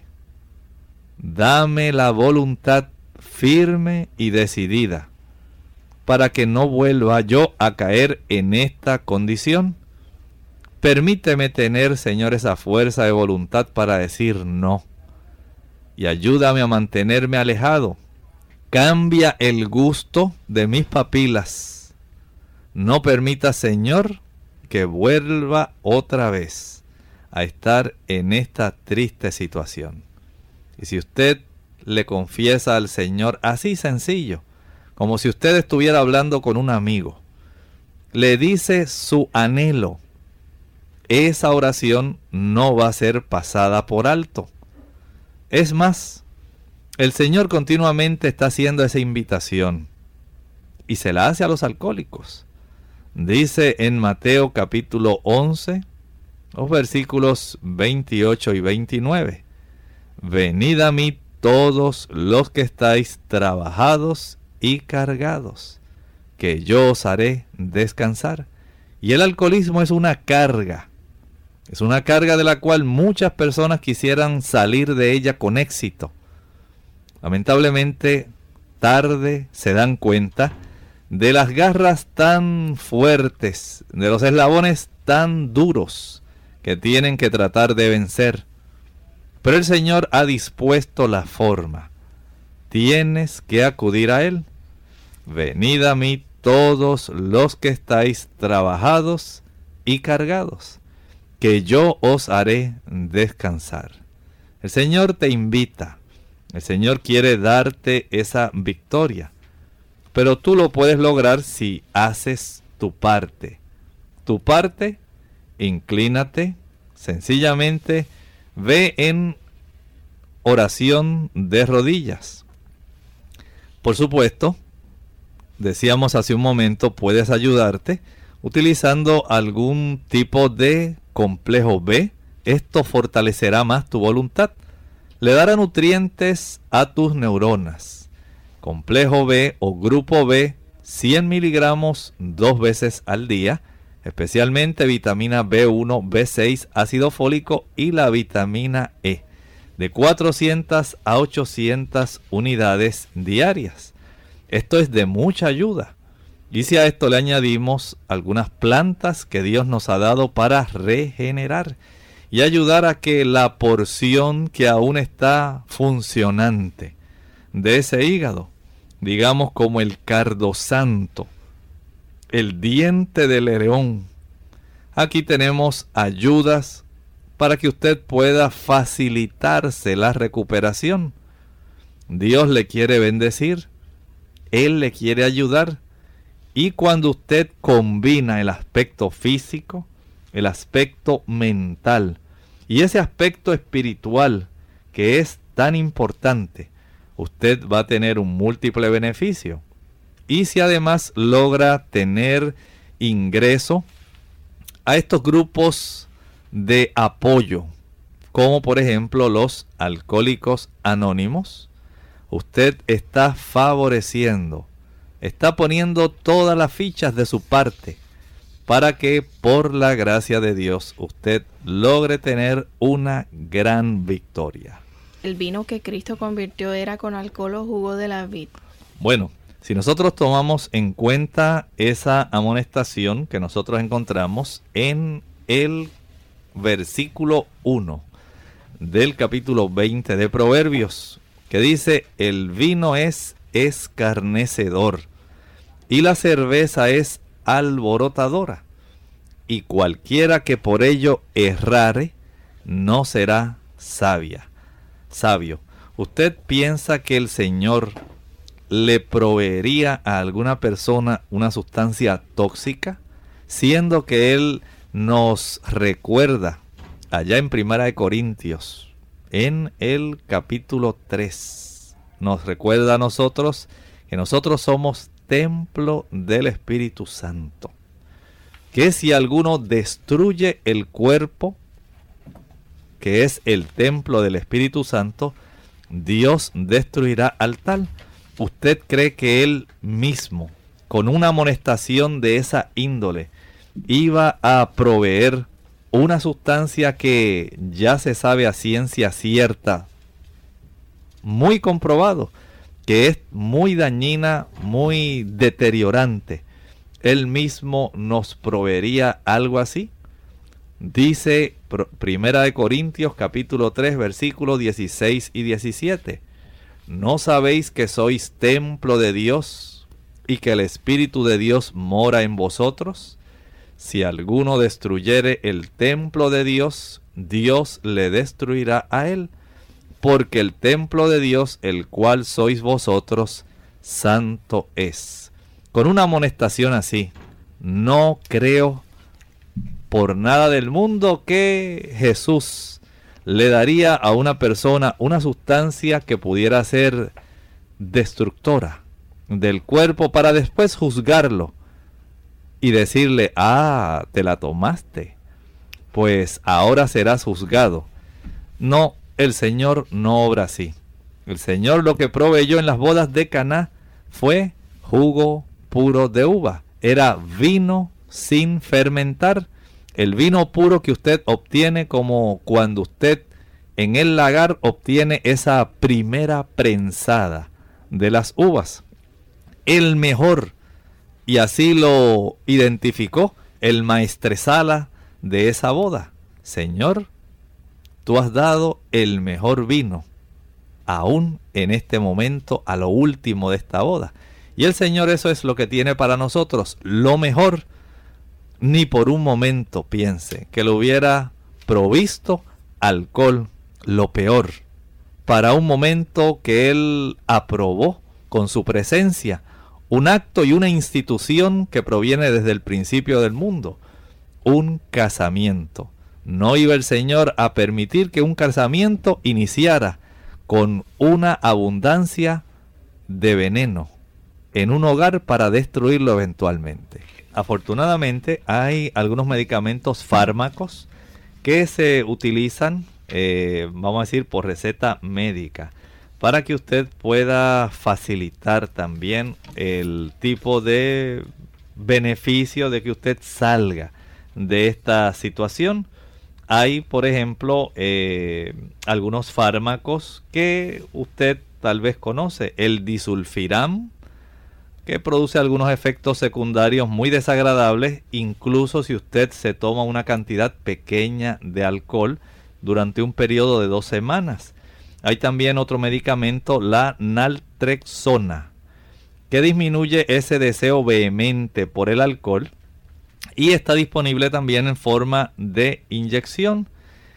Dame la voluntad firme y decidida para que no vuelva yo a caer en esta condición. Permíteme tener, Señor, esa fuerza de voluntad para decir no. Y ayúdame a mantenerme alejado. Cambia el gusto de mis papilas. No permita, Señor, que vuelva otra vez a estar en esta triste situación. Y si usted le confiesa al Señor así sencillo, como si usted estuviera hablando con un amigo, le dice su anhelo, esa oración no va a ser pasada por alto. Es más, el Señor continuamente está haciendo esa invitación y se la hace a los alcohólicos. Dice en Mateo capítulo once, los versículos veintiocho y veintinueve: venid a mí todos los que estáis trabajados y cargados, que yo os haré descansar. Y el alcoholismo es una carga, es una carga de la cual muchas personas quisieran salir de ella con éxito. Lamentablemente, tarde se dan cuenta de las garras tan fuertes, de los eslabones tan duros que tienen que tratar de vencer. Pero el Señor ha dispuesto la forma. Tienes que acudir a Él. Venid a mí todos los que estáis trabajados y cargados, que yo os haré descansar. El Señor te invita. El Señor quiere darte esa victoria. Pero tú lo puedes lograr si haces tu parte. Tu parte, inclínate, sencillamente ve en oración de rodillas. Por supuesto, decíamos hace un momento, puedes ayudarte utilizando algún tipo de complejo B. Esto fortalecerá más tu voluntad. Le dará nutrientes a tus neuronas. Complejo B o grupo B, cien miligramos dos veces al día, especialmente vitamina B uno, B seis, ácido fólico y la vitamina E. de cuatrocientas a ochocientas unidades diarias. Esto es de mucha ayuda. Y si a esto le añadimos algunas plantas que Dios nos ha dado para regenerar y ayudar a que la porción que aún está funcionante de ese hígado, digamos como el cardo santo, el diente del león, aquí tenemos ayudas para que usted pueda facilitarse la recuperación. Dios le quiere bendecir, Él le quiere ayudar. Y cuando usted combina el aspecto físico, el aspecto mental y ese aspecto espiritual que es tan importante, usted va a tener un múltiple beneficio. Y si además logra tener ingreso a estos grupos de apoyo, como por ejemplo los alcohólicos anónimos, usted está favoreciendo, está poniendo todas las fichas de su parte para que por la gracia de Dios usted logre tener una gran victoria. El vino que Cristo convirtió era con alcohol o jugo de la vid. Bueno, si nosotros tomamos en cuenta esa amonestación que nosotros encontramos en el versículo uno del capítulo veinte de Proverbios, que dice: el vino es escarnecedor y la cerveza es alborotadora, y cualquiera que por ello errare no será sabia. Sabio. ¿Usted piensa que el Señor le proveería a alguna persona una sustancia tóxica, siendo que Él nos recuerda allá en Primera de Corintios, en el capítulo tres, nos recuerda a nosotros que nosotros somos templo del Espíritu Santo, que si alguno destruye el cuerpo, que es el templo del Espíritu Santo, Dios destruirá al tal. ¿Usted cree que Él mismo, con una amonestación de esa índole, iba a proveer una sustancia que ya se sabe a ciencia cierta, muy comprobado, que es muy dañina, muy deteriorante? Él mismo nos proveería algo así. Dice Primera de Corintios capítulo tres versículos dieciséis y diecisiete. ¿No sabéis que sois templo de Dios y que el Espíritu de Dios mora en vosotros? Si alguno destruyere el templo de Dios, Dios le destruirá a él, porque el templo de Dios, el cual sois vosotros, santo es. Con una amonestación así, no creo por nada del mundo que Jesús le daría a una persona una sustancia que pudiera ser destructora del cuerpo para después juzgarlo y decirle: ah, te la tomaste, pues ahora serás juzgado. No, el Señor no obra así. El Señor lo que proveyó en las bodas de Caná fue jugo puro de uva. Era vino sin fermentar. El vino puro que usted obtiene como cuando usted en el lagar obtiene esa primera prensada de las uvas. El mejor, y así lo identificó el maestresala de esa boda. Señor, tú has dado el mejor vino, aún en este momento, a lo último de esta boda. Y el Señor eso es lo que tiene para nosotros, lo mejor. Ni por un momento piense que le hubiera provisto alcohol, lo peor, para un momento que Él aprobó con su presencia, un acto y una institución que proviene desde el principio del mundo, un casamiento. No iba el Señor a permitir que un casamiento iniciara con una abundancia de veneno en un hogar para destruirlo eventualmente. Afortunadamente hay algunos medicamentos, fármacos, que se utilizan, eh, vamos a decir, por receta médica, para que usted pueda facilitar también el tipo de beneficio de que usted salga de esta situación. hay, por ejemplo, eh, algunos fármacos que usted tal vez conoce. El disulfiram, que produce algunos efectos secundarios muy desagradables, incluso si usted se toma una cantidad pequeña de alcohol durante un periodo de dos semanas. Hay también otro medicamento, la naltrexona, que disminuye ese deseo vehemente por el alcohol y está disponible también en forma de inyección.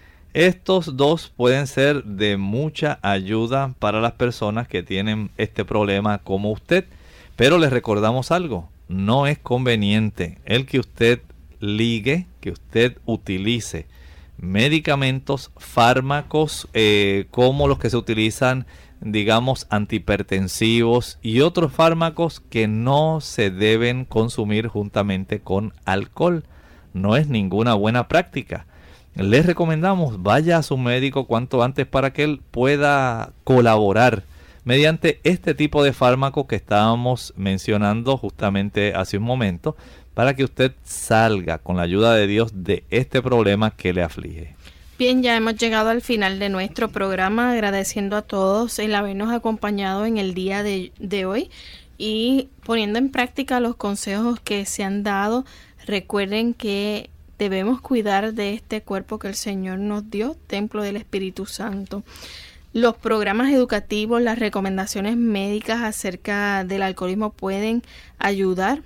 Estos dos pueden ser de mucha ayuda para las personas que tienen este problema como usted. Pero les recordamos algo, no es conveniente el que usted ligue, que usted utilice medicamentos, fármacos eh, como los que se utilizan, digamos, antihipertensivos y otros fármacos que no se deben consumir juntamente con alcohol. No es ninguna buena práctica. Les recomendamos, vaya a su médico cuanto antes para que él pueda colaborar mediante este tipo de fármaco que estábamos mencionando justamente hace un momento, para que usted salga con la ayuda de Dios de este problema que le aflige. Bien, ya hemos llegado al final de nuestro programa, agradeciendo a todos el habernos acompañado en el día de, de hoy y poniendo en práctica los consejos que se han dado. Recuerden que debemos cuidar de este cuerpo que el Señor nos dio, templo del Espíritu Santo. Los programas educativos, las recomendaciones médicas acerca del alcoholismo pueden ayudar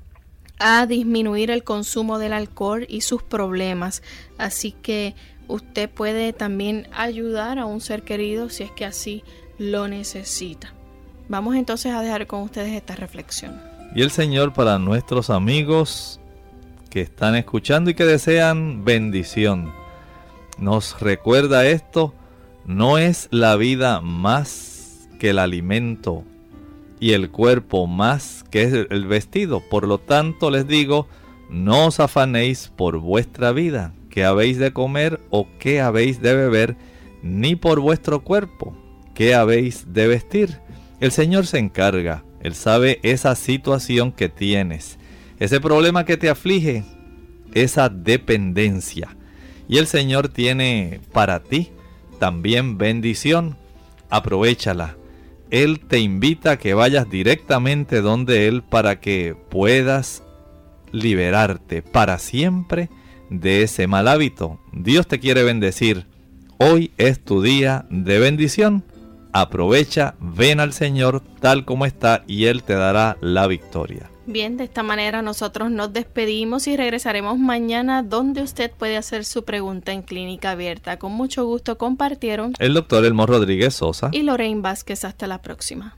a disminuir el consumo del alcohol y sus problemas. Así que usted puede también ayudar a un ser querido si es que así lo necesita. Vamos entonces a dejar con ustedes esta reflexión. Y el Señor, para nuestros amigos que están escuchando y que desean bendición, nos recuerda esto: no es la vida más que el alimento y el cuerpo más que el vestido. Por lo tanto les digo, no os afanéis por vuestra vida, qué habéis de comer o qué habéis de beber, ni por vuestro cuerpo, qué habéis de vestir. El Señor se encarga, Él sabe esa situación que tienes, ese problema que te aflige, esa dependencia. Y el Señor tiene para ti también bendición. Aprovéchala. Él te invita a que vayas directamente donde Él para que puedas liberarte para siempre de ese mal hábito. Dios te quiere bendecir. Hoy es tu día de bendición. Aprovecha, ven al Señor tal como está y Él te dará la victoria. Bien, de esta manera nosotros nos despedimos y regresaremos mañana, donde usted puede hacer su pregunta en Clínica Abierta. Con mucho gusto compartieron el doctor Elmo Rodríguez Sosa y Lorraine Vázquez. Hasta la próxima.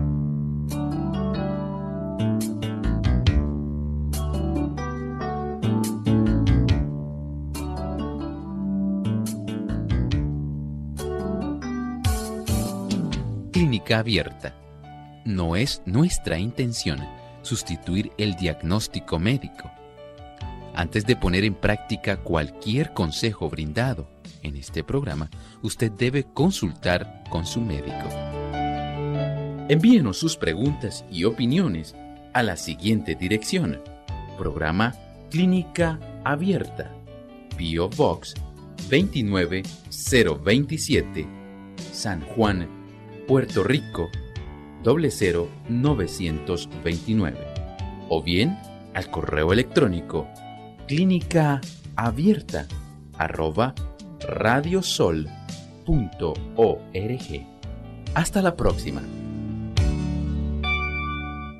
Clínica Abierta. No es nuestra intención sustituir el diagnóstico médico. Antes de poner en práctica cualquier consejo brindado en este programa, usted debe consultar con su médico. Envíenos sus preguntas y opiniones a la siguiente dirección: Programa Clínica Abierta, P O Box veintinueve cero veintisiete, San Juan, Puerto Rico cero cero novecientos veintinueve, o bien al correo electrónico clínica abierta arroba radiosol punto org. Hasta la próxima.